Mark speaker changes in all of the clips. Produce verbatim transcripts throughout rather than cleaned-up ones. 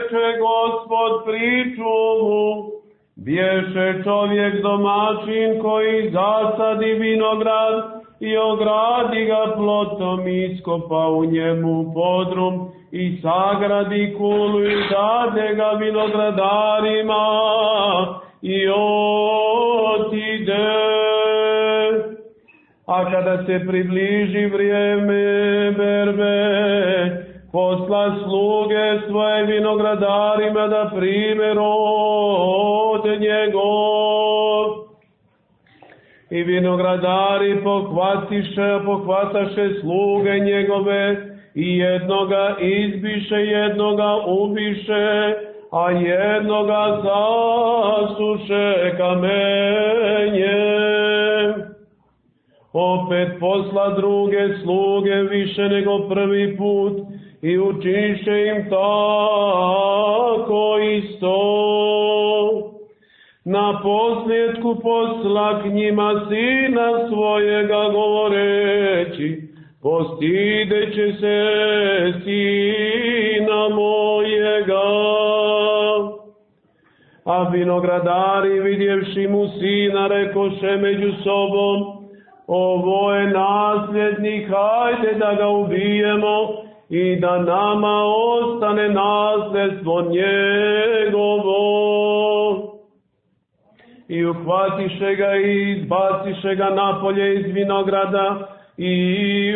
Speaker 1: reče Gospod priču mu, bješe čovjek domaćin koji zasadi vinograd i ogradi ga plotom, iskopa u njemu podrum i sagradi kulu i dade ga vinogradarima i otide. A kada se približi vrijeme berbe, posla sluge svoje vinogradarima da prime rod njegov. I vinogradari pohvatiše, pohvataše sluge njegove i jednoga izbiše, jednoga ubiše, a jednoga zasuše kamenjem. Opet posla druge sluge više nego prvi put i učiniše im tako isto. Na posljedku posla k njima sina svojega govoreći, postideće se sina mojega. A vinogradari vidjevši mu sina rekoše među sobom, ovo je nasljednik, hajde da ga ubijemo i da nama ostane nasljedstvo njegovo. I uhvatiše ga i izbaciše ga napolje iz vinograda i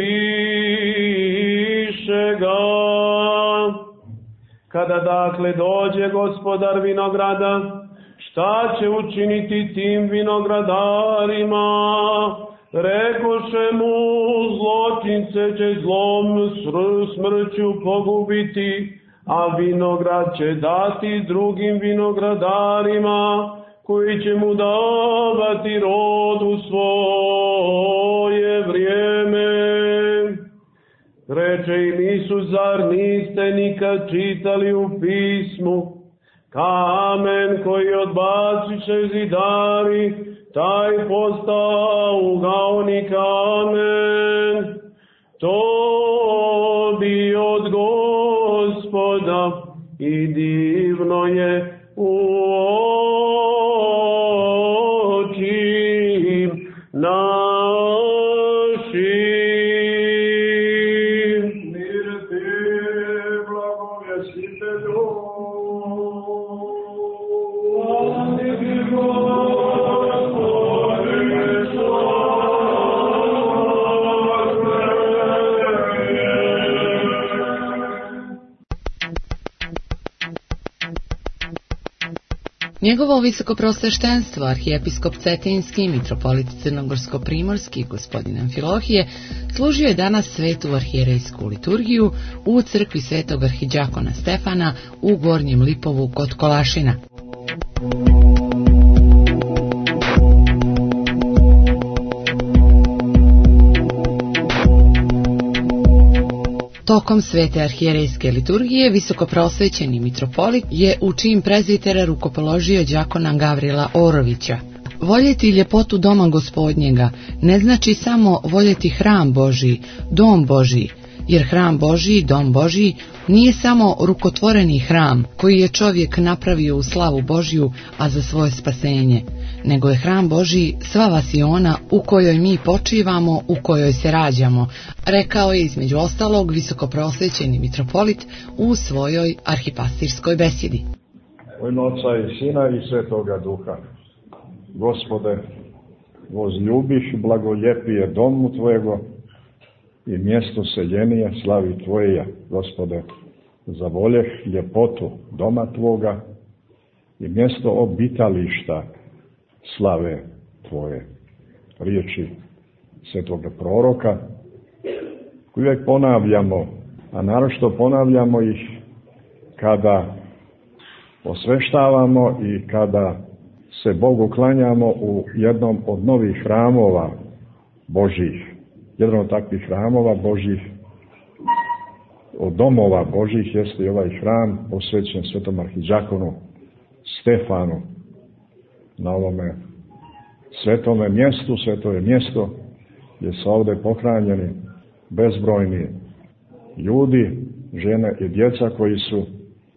Speaker 1: ubiše ga. Kada dakle dođe gospodar vinograda, šta će učiniti tim vinogradarima? Rekoše mu, zločince će zlom smrću pogubiti, a vinograd će dati drugim vinogradarima, koji će mu davati rod u svoje vrijeme. Reče im Isus, zar niste nikad čitali u pismu, kamen koji odbaciše zidari, taj postao ugaoni kamen. To bi od Gospoda i divno je u oči našim. Mir ti, blagovjestitelju. Slava ti,
Speaker 2: Njegovo visokoprosveštenstvo, arhijepiskop Cetinski, mitropolit Crnogorsko-primorski, gospodin Amfilohije, služio je danas svetu arhijerejsku liturgiju u crkvi svetog arhidžakona Stefana u Gornjem Lipovu kod Kolašina. Tokom svete arhijerejske liturgije visokoprosvećeni mitropolit je u čin prezbitera rukopoložio đakona Gavrila Orovića. Voljeti ljepotu doma Gospodnjega ne znači samo voljeti hram Božji, dom Božji, jer hram Božji, dom Božji nije samo rukotvoreni hram koji je čovjek napravio u slavu Božju, a za svoje spasenje, nego je hram Božji sva vasiona u kojoj mi počivamo, u kojoj se rađamo, rekao je između ostalog visokoprosvećeni mitropolit u svojoj arhipastirskoj besjedi.
Speaker 3: U ime Oca i Sina i Svetoga Duha. Gospode, vozljubiš blagoljepije domu Tvojego i mjesto seljenije slavi Tvoje. Gospode, zavoljeh ljepotu doma Tvoga i mjesto obitališta slave Tvoje. Riječi svetoga proroka koji uvijek ponavljamo, a naročito ponavljamo ih kada osveštavamo i kada se Bogu klanjamo u jednom od novih hramova Božjih. Jedan od takvih hramova Božjih, od domova Božjih, jeste i ovaj hram posvećen svetom arhidžakonu Stefanu. Na ovome svetome mjestu, sveto je mjesto gdje su ovdje pohranjeni bezbrojni ljudi, žene i djeca koji su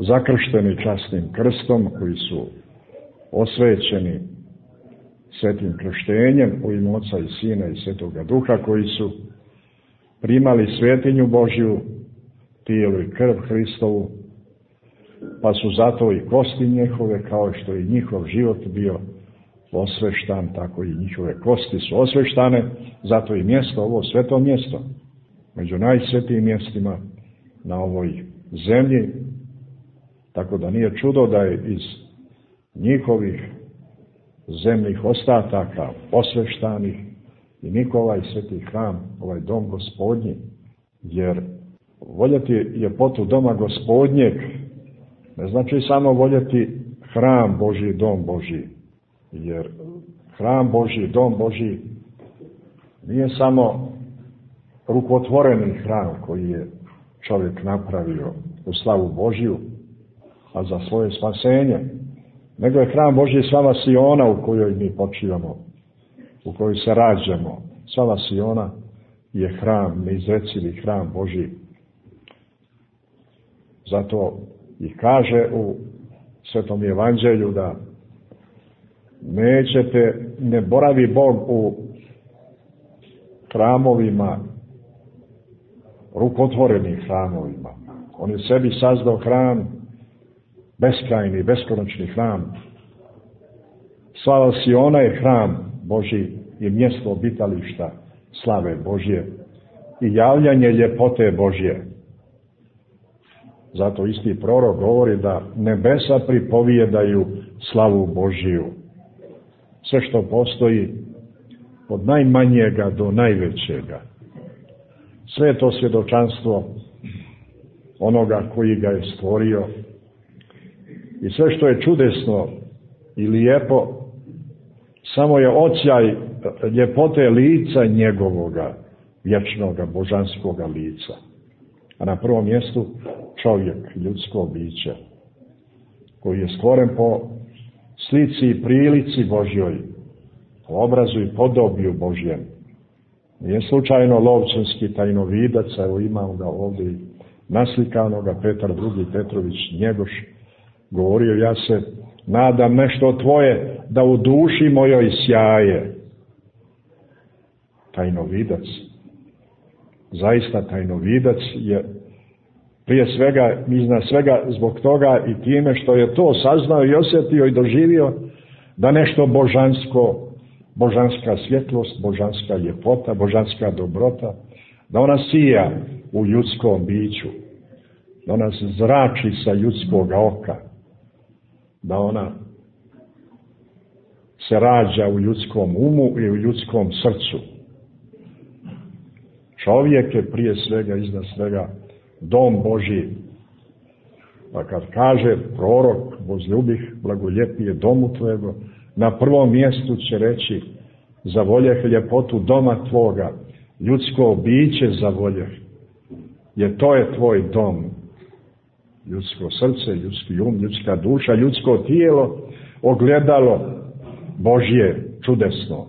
Speaker 3: zakršteni časnim krstom, koji su osvećeni svetim krštenjem u ime Oca i Sina i Svetoga Duha, koji su primali svetinju Božju, tijelo i krv Hristovu, pa su zato i kosti njihove, kao što je njihov život bio osveštan, tako i njihove kosti su osveštane, zato i mjesto, ovo sveto mjesto, među najsvetijim mjestima na ovoj zemlji, tako da nije čudo da je iz njihovih zemljih ostataka osveštanih i Nikola i sveti hram, ovaj dom Gospodnji, jer voljeti ljepotu doma Gospodnjeg ne znači samo voljeti hram Božji, dom Božji, jer hram Božji, dom Božji nije samo rukotvoreni hram koji je čovjek napravio u slavu Božju, a za svoje spasenje, nego je hram Božji slava Siona u kojoj mi počivamo, u kojoj se rađamo. Slava Siona je hram, neizrecivi hram Božji. Zato i kaže u Svetom Evanđelju da nećete, ne boravi Bog u hramovima, rukotvorenim hramovima. On je sebi sazdao hram, beskrajni, beskonačni hram. Slava Siona je hram Božji i mjesto obitališta slave Božje i javljanje ljepote Božje. Zato isti prorok govori da nebesa pripovijedaju slavu Božiju. Sve što postoji od najmanjega do najvećega. Sve je to svjedočanstvo onoga koji ga je stvorio. I sve što je čudesno i lijepo, samo je odsjaj ljepote lica njegovoga, vječnoga, božanskoga lica. A na prvom mjestu čovjek, ljudsko biće, koji je stvoren po slici i prilici Božjoj, po obrazu i podobiju Božjem. Nije slučajno Lovćanski tajnovidac, evo imamo ga ovdje naslikanoga, Petar drugi Petrović Njegoš, govorio, ja se nadam nešto tvoje da u duši mojoj sjaje. Tajnovidac, zaista tajnovidac je prije svega, iznad svega zbog toga i time što je to saznao i osjetio i doživio da nešto božansko, božanska svjetlost, božanska ljepota, božanska dobrota, da ona sija u ljudskom biću, da ona zrači sa ljudskog oka, da ona se rađa u ljudskom umu i u ljudskom srcu. Čovjek je prije svega, iznad svega, dom Božji. Pa kad kaže prorok, возлюбих, blagoljepije domu tvojego, na prvom mjestu će reći, zavoljeh ljepotu doma tvoga, ljudsko biće zavoljeh, jer to je tvoj dom. Ljudsko srce, ljudski um, ljudska duša, ljudsko tijelo, ogledalo Božje, čudesno.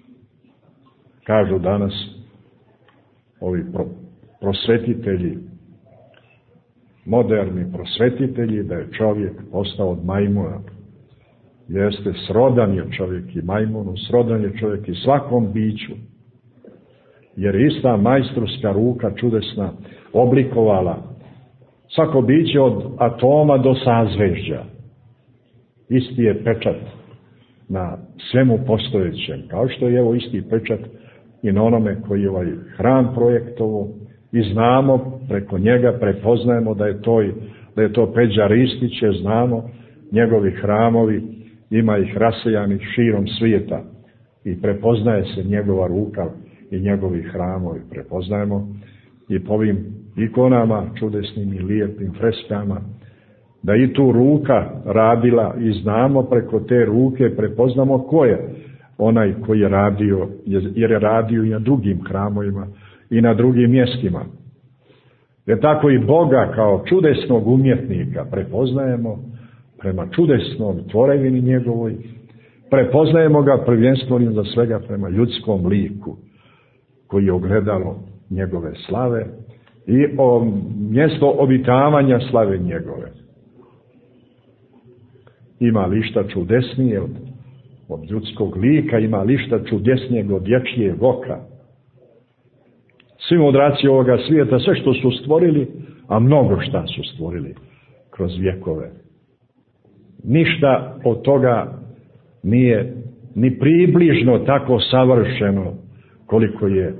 Speaker 3: Kažu danas ovi pro, prosvetitelji, moderni prosvetitelji, da je čovjek postao od majmuna. Jeste, srodan je čovjek i majmunu, srodan je čovjek i svakom biću. Jer ista majstorska ruka čudesna oblikovala svako biće od atoma do sazvežđa. Isti je pečat na svemu postojećem, kao što je evo isti pečat i na onome koji je ovaj hram projektovo i znamo preko njega, prepoznajemo da je to, da je to Peđa Ristić, jer znamo njegovi hramovi, ima ih rasejanih širom svijeta i prepoznaje se njegova ruka i njegovi hramovi. Prepoznajemo i po ovim ikonama, čudesnim i lijepim freskama, da i tu ruka radila i znamo preko te ruke, prepoznamo ko je onaj koji je radio, jer je radio i na drugim hramovima i na drugim mjestima. Jer tako i Boga kao čudesnog umjetnika prepoznajemo prema čudesnom tvorevini njegovoj, prepoznajemo ga prvenstveno za svega prema ljudskom liku koji je ogledalo njegove slave i o mjesto obitavanja slave njegove. Ima li šta čudesnije od, od ljudskog lika, ima li šta čudesnijeg od dječjeg oka. Svi mudraci ovoga svijeta, sve što su stvorili, a mnogo šta su stvorili kroz vjekove. Ništa od toga nije ni približno tako savršeno koliko je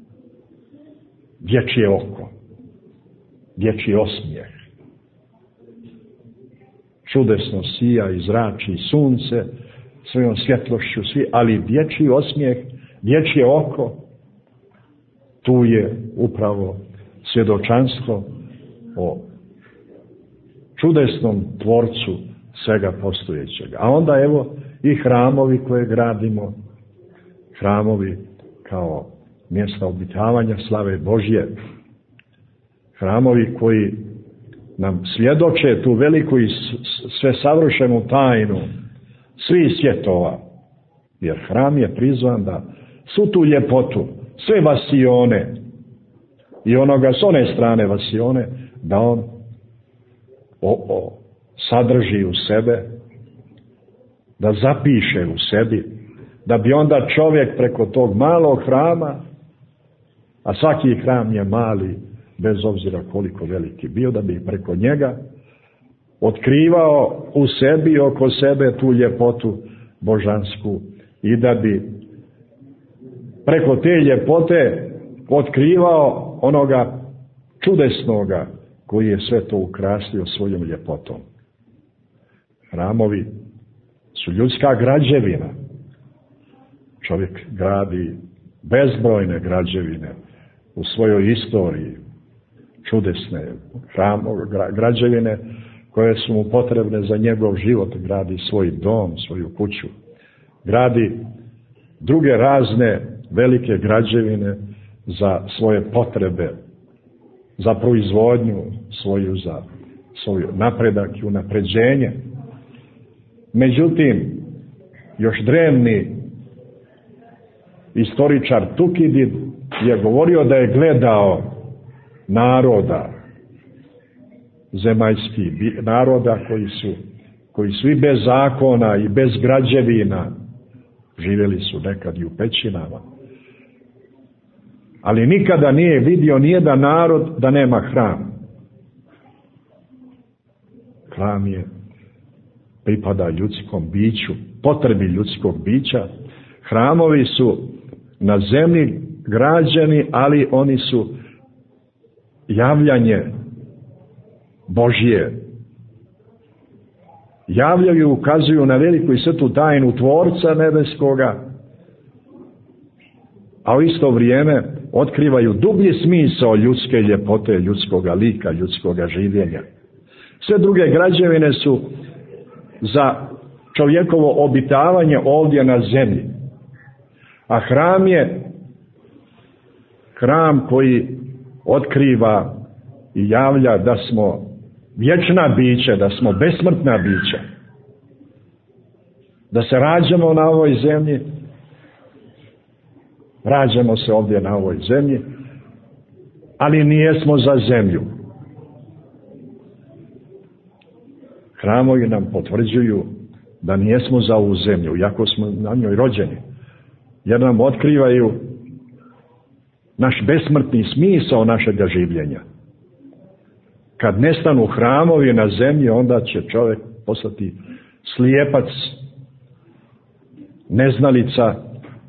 Speaker 3: dječje oko, dječji osmijeh. Čudesno sija i zrači sunce svojom svjetlošću, svi, ali dječji osmijeh, dječje oko, tu je upravo svjedočanstvo o čudesnom tvorcu svega postojećeg. A onda evo i hramovi koje gradimo, hramovi kao mjesta obitavanja slave Božje, hramovi koji nam svjedoče tu veliku i sve savršenu tajnu svih svjetova, jer hram je prizvan da svu tu ljepotu, sve vasione i onoga s one strane vasione, da on o, o, sadrži u sebe, da zapiše u sebi, da bi onda čovjek preko tog malog hrama, a svaki hram je mali, bez obzira koliko veliki bio, da bi preko njega otkrivao u sebi i oko sebe tu ljepotu božansku i da bi preko te ljepote otkrivao onoga čudesnoga koji je sve to ukrasio svojom ljepotom. Hramovi su ljudska građevina. Čovjek gradi bezbrojne građevine u svojoj istoriji, čudesne hramo, građevine koje su mu potrebne za njegov život. Gradi svoj dom, svoju kuću, gradi druge razne velike građevine za svoje potrebe, za proizvodnju svoju, za svoj napredak i unapređenje. Međutim, još drevni istoričar Tukidid je govorio da je gledao naroda, zemaljskih naroda koji su, koji su i bez zakona i bez građevina, živjeli su nekad i u pećinama, ali nikada nije vidio nijedan narod da nema hram. Hram je pripada ljudskom biću, potrebi ljudskog bića. Hramovi su na zemlji građeni, ali oni su javljanje Božje. Javljaju i ukazuju na veliku i svetu tajnu Tvorca nebeskoga, a u isto vrijeme otkrivaju dublji smisao ljudske ljepote, ljudskoga lika, ljudskoga življenja. Sve druge građevine su za čovjekovo obitavanje ovdje na zemlji. A hram je hram koji otkriva i javlja da smo vječna bića, da smo besmrtna bića, da se rađamo na ovoj zemlji, rađamo se ovdje na ovoj zemlji, ali nijesmo za zemlju. Hramovi nam potvrđuju da nijesmo za ovu zemlju, iako smo na njoj rođeni, jer nam otkrivaju naš besmrtni smisao našega življenja. Kad nestanu hramovi na zemlji, onda će čovjek postati slijepac, neznalica,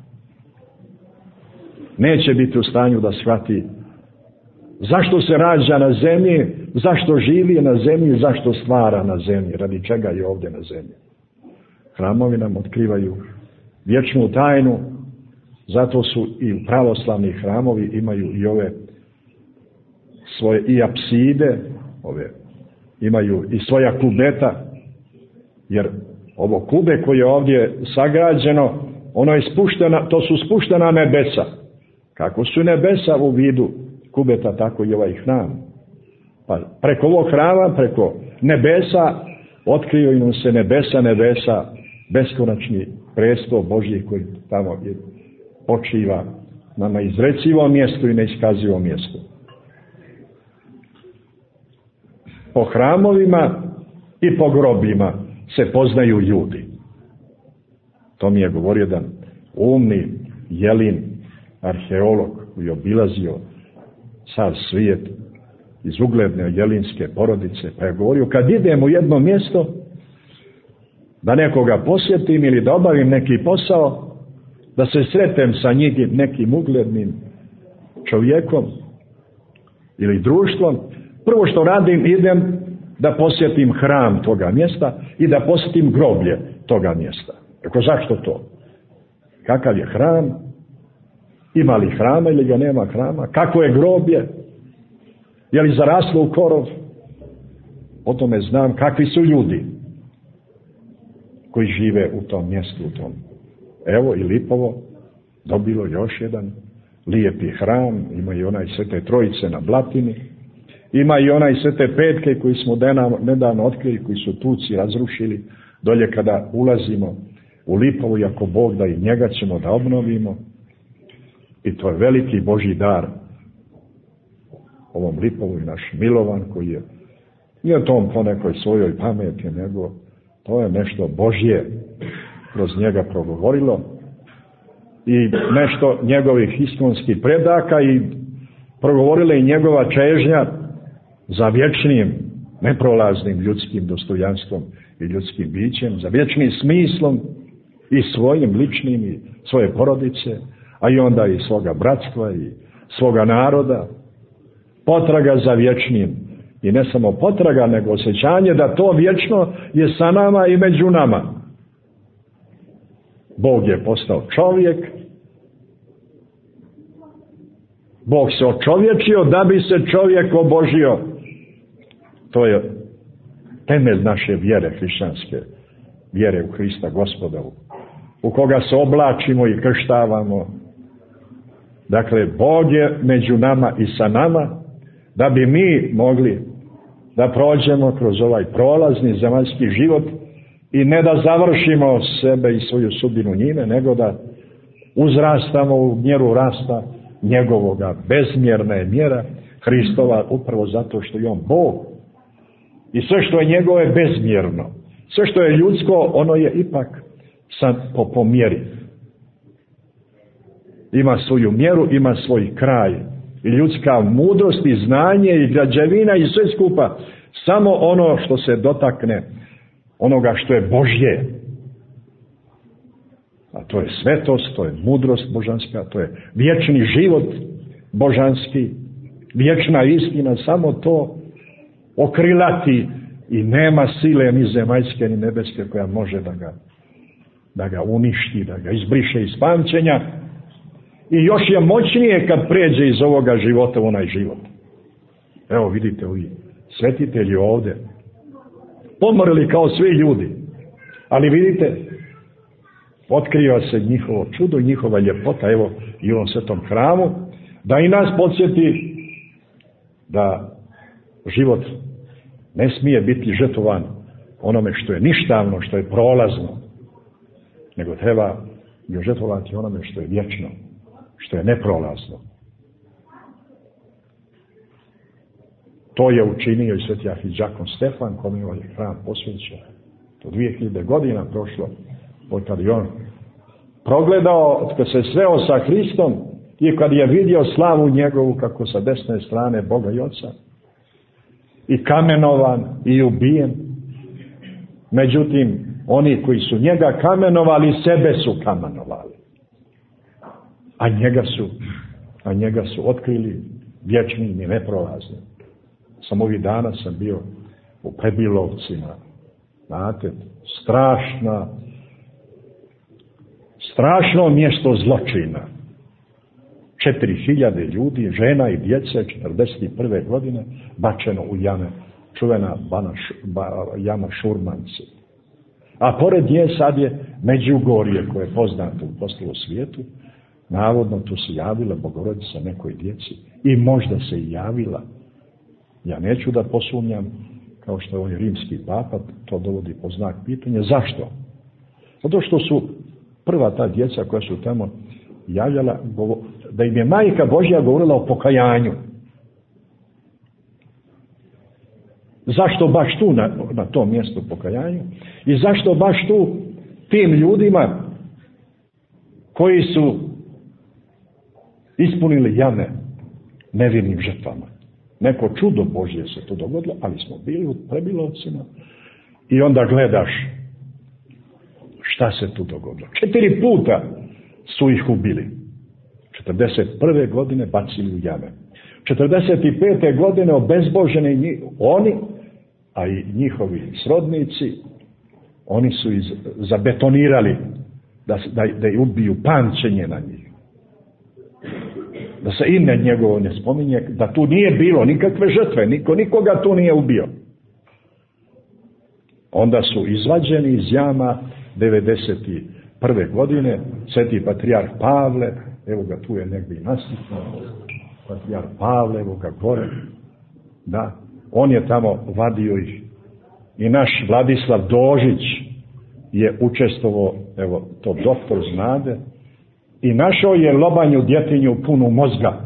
Speaker 3: neće biti u stanju da shvati zašto se rađa na zemlji, zašto živi na zemlji, zašto stvara na zemlji, radi čega je ovdje na zemlji. Hramovi nam otkrivaju vječnu tajnu, zato su i pravoslavni hramovi imaju i ove svoje i apside, ove, imaju i svoja kubeta, jer ovo kube koje je ovdje sagrađeno, ono je spuštena, to su spuštena nebesa. Kako su nebesa u vidu kubeta, tako i ovaj hram. Pa preko ovog hrama, preko nebesa, otkriju im se nebesa, nebesa, beskonačni prestol Božji koji tamo je počiva na neizrecivom mjestu i neiskazivom mjestu. Po hramovima i po grobima se poznaju ljudi. To mi je govorio jedan umni Jelin, arheolog koji je obilazio sav svijet iz ugledne jelinske porodice, pa je govorio, kad idem u jedno mjesto da nekoga posjetim ili da obavim neki posao, da se sretem sa njim nekim uglednim čovjekom ili društvom, prvo što radim, idem da posjetim hram toga mjesta i da posjetim groblje toga mjesta. Rekao, zašto to? Kakav je hram? Ima li hrama ili ga nema hrama? Kako je groblje? Je li zaraslo u korov? O tome znam kakvi su ljudi koji žive u tom mjestu, u tom. Evo i Lipovo dobilo još jedan lijepi hram, ima i onaj Svete Trojice na Blatini, ima i onaj Svete Petke koji smo nedavno otkrili, koji su Turci razrušili, dolje kada ulazimo u Lipovo, i ako Bog da i njega ćemo da obnovimo. I to je veliki Božji dar ovom Lipovu i naš Milovan, koji je nije tom po nekoj svojoj pameti, nego to je nešto Božje kroz njega progovorilo i nešto njegovih iskonskih predaka i progovorila i njegova čežnja za vječnim, neprolaznim ljudskim dostojanstvom i ljudskim bićem, za vječnim smislom i svojim ličnim i svoje porodice, a i onda i svoga bratstva i svoga naroda. Potraga za vječnim. I ne samo potraga, nego osjećanje da to vječno je sa nama i među nama. Bog je postao čovjek. Bog se očovječio da bi se čovjek obožio. To je temelj naše vjere hrišćanske. Vjere u Hrista Gospoda, u koga se oblačimo i krštavamo. Dakle, Bog je među nama i sa nama, da bi mi mogli da prođemo kroz ovaj prolazni zemaljski život i ne da završimo sebe i svoju sudbinu njime, nego da uzrastamo u mjeru rasta njegovoga. Bezmjerna je mjera Hristova, upravo zato što je on Bog. I sve što je njegovo je bezmjerno. Sve što je ljudsko, ono je ipak sad po, po mjeri. Ima svoju mjeru, ima svoj kraj. I ljudska mudrost i znanje i građevina i sve skupa. Samo ono što se dotakne onoga što je Božje. A to je svetost, to je mudrost božanska, to je vječni život božanski, vječna istina, samo to okrilati i nema sile ni zemaljske ni nebeske koja može da ga, da ga uništi, da ga izbriše iz pamćenja. I još je moćnije kad pređe iz ovoga života u onaj život. Evo vidite ovi svetitelji ovdje. Pomrli kao svi ljudi. Ali vidite, otkriva se njihovo čudo, njihova ljepota, evo i u ovom svetom hramu, da i nas podsjeti da život ne smije biti žrtvovan onome što je ništavno, što je prolazno, nego treba ga žrtvovati onome što je vječno, što je neprolazno. To je učinio i sveti arhidžakon Stefan, kome je ovaj hram posvećen. To dvije hiljade godina prošlo, od kad je on progledao, kad se sveo sa Hristom i kad je vidio slavu njegovu kako sa desne strane Boga i Oca, i kamenovan i ubijen. Međutim, oni koji su njega kamenovali, sebe su kamenovali. A njega su, a njega su otkrili vječnim i neprolaznim. Sam ovih dana sam bio u Prebilovcima. Znate, strašna, strašno mjesto zločina. Četiri hiljade ljudi, žena i djece, četrdeset prve godine, bačeno u jame, čuvena bana, ba, jama Šurmanci. A pored nje sad je Međugorje, koje je poznato u poslu svijetu. Navodno tu se javila Bogorodica nekoj djeci i možda se i javila. Ja neću da posumnjam, kao što je ovaj rimski papa, to dovodi po znak pitanja. Zašto? Zato što su prva ta djeca koja su tamo javljala, da im je Majka Božja govorila o pokajanju. Zašto baš tu na, na tom mjestu pokajanju? I zašto baš tu tim ljudima koji su ispunili jame nevinim žrtvama? Neko čudo Božje se to dogodilo, ali smo bili u Prebilovcima i onda gledaš šta se tu dogodilo. Četiri puta su ih ubili. četrdeset prve godine bacili u jame. četrdeset pete godine obezboženi oni, a i njihovi srodnici, oni su iz, zabetonirali da, da, da je ubiju pamćenje na njih. Da se ime njegovo ne spominje, da tu nije bilo nikakve žrtve, niko nikoga tu nije ubio. Onda su izvađeni iz jama devedeset prve godine, sveti patrijarh Pavle, evo ga tu je negdje naslikno, patrijarh Pavle, evo ga gore, da, on je tamo vadio ih. I naš Vladislav Dožić je učestvovao, evo to doktor znade, i našao je lobanju djetinju punu mozga.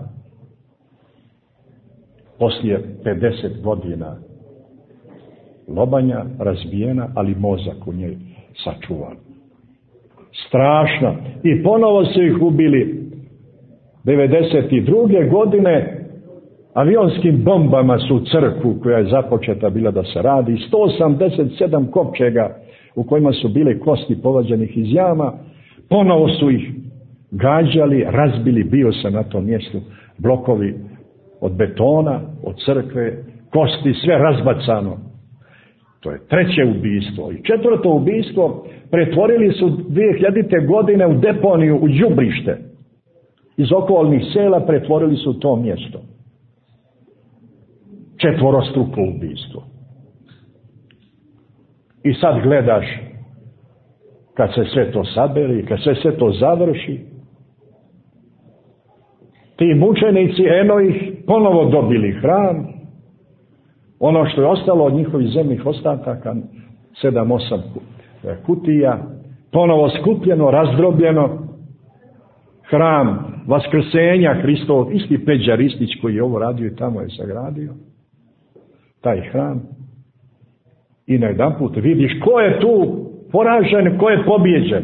Speaker 3: Poslije pedeset godina lobanja razbijena, ali mozak u njej sačuvan. Strašno. I ponovo su ih ubili devedeset druge godine avionskim bombama su crkvu koja je započeta bila da se radi. sto osamdeset sedam kopčega u kojima su bile kosti povađenih iz jama. Ponovo su ih gađali, razbili, bio sam na tom mjestu, blokovi od betona, od crkve, kosti, sve razbacano. To je treće ubijstvo. I četvrto ubijstvo, pretvorili su dvije hiljadite godine u deponiju, u đubrište. Iz okolnih sela pretvorili su to mjesto. Četvorostruko ubijstvo. I sad gledaš, kad se sve to saberi, kad se sve to završi, ti mučenici, eno ih, ponovo dobili hram, ono što je ostalo od njihovih zemnih ostataka, sedam, osam kutija, ponovo skupljeno, razdrobljeno, hram Vaskrsenja Hristovog, isti Peđa Ristić koji je ovo radio i tamo je sagradio, taj hram, i na jedan put vidiš ko je tu poražen, ko je pobjeđen.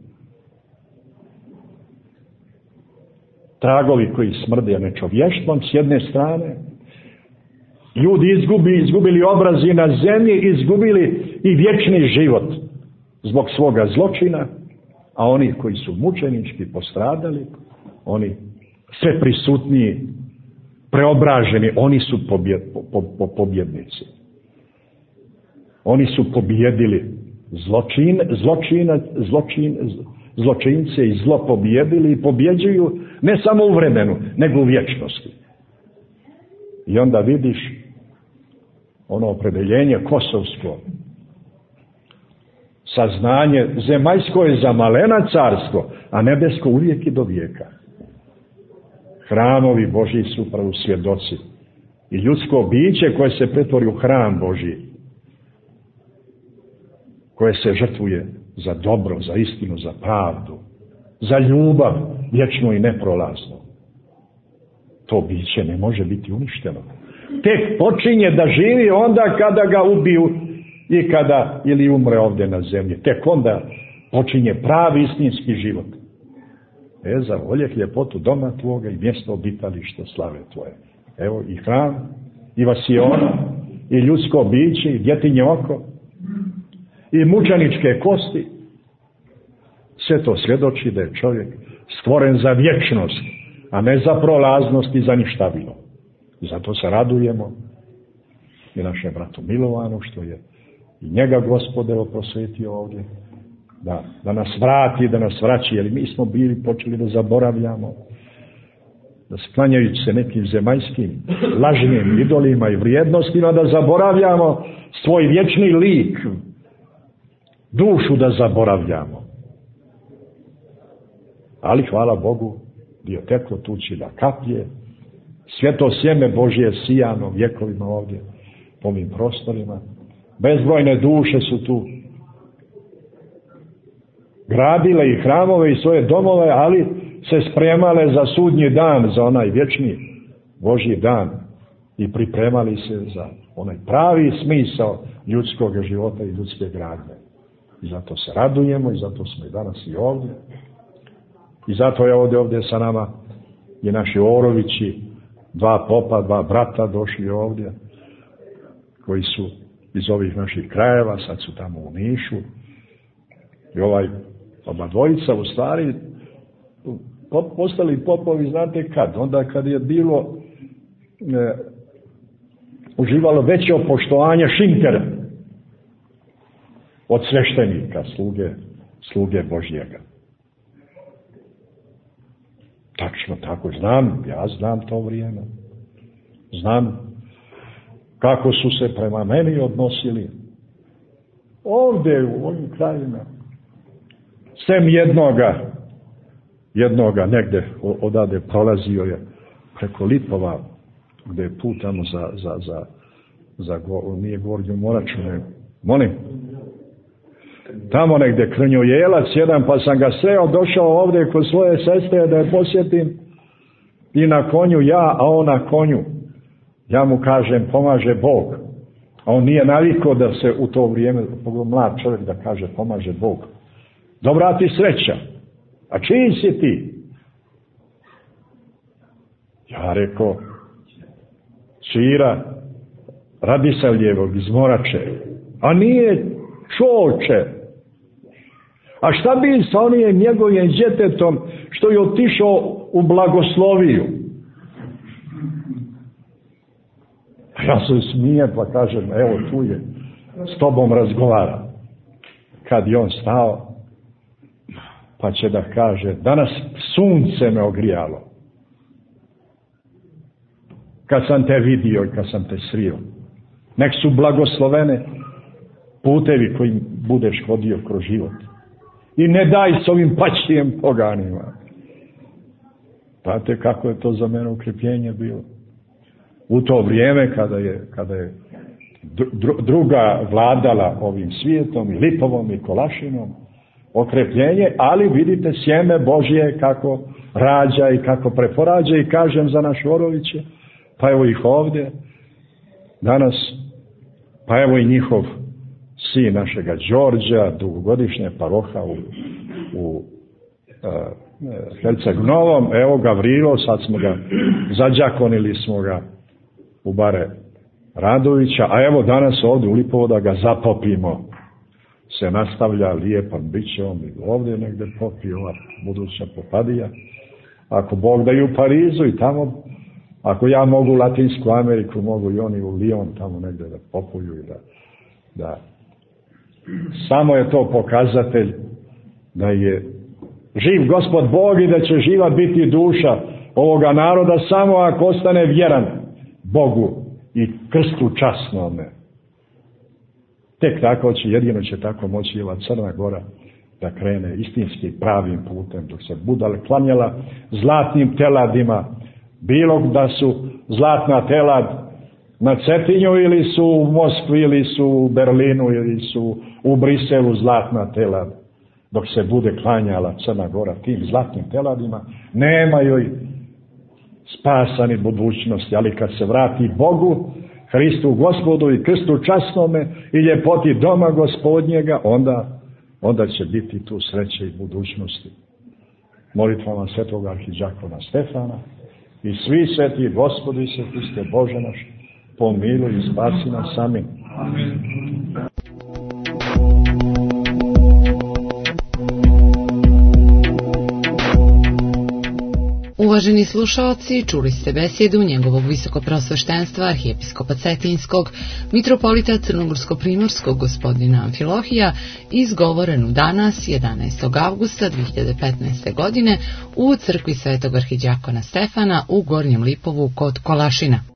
Speaker 3: Tragovi koji smrde nečovještvom s jedne strane, ljudi izgubi, izgubili obrazi na zemlji, izgubili i vječni život zbog svoga zločina, a oni koji su mučenički postradali, oni sve prisutniji, preobraženi, oni su pobjed, po, po, pobjednici. Oni su pobjedili zločin, zločina, zločin, zločince i zlo pobjedili i pobjeđuju ne samo u vremenu, nego u vječnosti. I onda vidiš ono opredeljenje kosovsko, saznanje zemaljsko je za malena carstvo, a nebesko uvijek i do vijeka. Hramovi Božji su upravo svjedoci. I ljudsko biće koje se pretvori u hram Božji, koje se žrtvuje za dobro, za istinu, za pravdu, za ljubav, vječnu i neprolaznu. To biće ne može biti uništeno. Tek počinje da živi onda kada ga ubiju i kada ili umre ovdje na zemlji. Tek onda počinje pravi istinski život. E, za voljeh ljepotu doma tvoga i mjesto obitališta slave tvoje. Evo i hram, i vasiona, i ljudsko biće, i djetinje oko, i mučeničke kosti. Sve to svjedoči da je čovjek stvoren za vječnost, a ne za prolaznost i za ništavilo. I zato se radujemo i našem bratu Milovanu, što je i njega Gospod evo prosvetio ovdje, da, da nas vrati, da nas vraći, jer mi smo bili počeli da zaboravljamo, da sklanjajući se nekim zemaljskim lažnim idolima i vrijednostima, da zaboravljamo svoj vječni lik, dušu da zaboravljamo. Ali hvala Bogu, dio teklo tući da kaplje, svjeto sjeme Božje sijano vjekovima ovdje, po ovim prostorima. Bezbrojne duše su tu gradile i hramove i svoje domove, ali se spremale za sudnji dan, za onaj vječni Božji dan, i pripremali se za onaj pravi smisao ljudskog života i ljudske gradnje. I zato se radujemo i zato smo i danas i ovdje. I zato je ovdje, ovdje sa nama i naši Orovići, dva popa, dva brata došli ovdje, koji su iz ovih naših krajeva, sad su tamo u Nišu. I ovaj, oba dvojica u stvari postali popovi, znate kad? Onda kad je bilo e, uživalo veće poštovanje Šinkera od sveštenika, sluge, sluge Božjega. Tačno tako, znam, ja znam to vrijeme. Znam kako su se prema meni odnosili. Ovdje u ovim krajima. Sem jednoga, jednoga negde odade prolazio je preko Lipova, gdje je put tamo za, za, za, za nije Gornju Moraču, ne, molim. Tamo negdje Krnjojelac jedan, pa sam ga sreo, došao ovdje kod svoje sestre da je posjetim i na konju ja, a on na konju. Ja mu kažem, pomaže Bog. A on nije navikao da se u to vrijeme, mlad čovjek da kaže, pomaže Bog. Dobra ti sreća. A čiji si ti? Ja rekao, Čira Radisavljevog iz Morače. A nije Čoče. A šta bi sa onim njegovim djetetom što je otišao u blagosloviju? A ja se smijem pa kažem, evo tu je, s tobom razgovara. Kad je on stao, pa će da kaže, danas sunce me ogrijalo. Kad sam te vidio i kad sam te srio. Nek su blagoslovene putevi kojim budeš hodio kroz život. I ne daj s ovim pačijem poganima. Znate kako je to za mene ukrepljenje bilo. U to vrijeme kada je, kada je dru, druga vladala ovim svijetom i Lipovom i Kolašinom, okrepljenje, ali vidite sjeme Božje kako rađa i kako preporađa i kažem za naš Oroviće, pa evo ih ovdje danas, pa evo i njihov sin našega Đorđa, dugogodišnje paroha u, u uh, Herceg Novom, evo Gavrilo, sad smo ga zađakonili smo ga u bare Radovića, a evo danas ovdje u Lipovo da ga zapopimo. Se nastavlja lijepan bit će on i ovdje negdje popi ova buduća popadija. Ako Bog da i u Parizu i tamo, ako ja mogu u Latinsku Ameriku, mogu i oni u Lyon tamo negdje da popuju i da, da samo je to pokazatelj da je živ Gospod Bog i da će živa biti duša ovoga naroda samo ako ostane vjeran Bogu i krstu časnome. Tek tako će, jedino će tako moći ova Crna Gora da krene istinski pravim putem, dok se bude klanjala zlatnim teladima, bilo da su zlatna telad na Cetinju ili su u Moskvi ili su u Berlinu ili su u Briselu zlatna telad, dok se bude klanjala Crna Gora tim zlatnim teladima, nema joj spasa ni budućnosti, ali kad se vrati Bogu, Hristu Gospodu i krstu časnome i ljepoti doma Gospodnjega, onda, onda će biti tu sreće i budućnosti. Molitvama svetog arhidžakona Stefana i svi sveti Gospodi se Hriste Bože naš, pomiluj i spasi nas sami. Amen.
Speaker 2: Uvaženi slušaoci, čuli ste besedu njegovog visokoprosveštenstva arhijepiskopa Cetinskog, mitropolita Crnogorsko-primorskog gospodina Amfilohija, izgovorenu danas jedanaestog avgusta dve hiljade petnaeste. godine u crkvi svetog arhidžakona Stefana u Gornjem Lipovu kod Kolašina.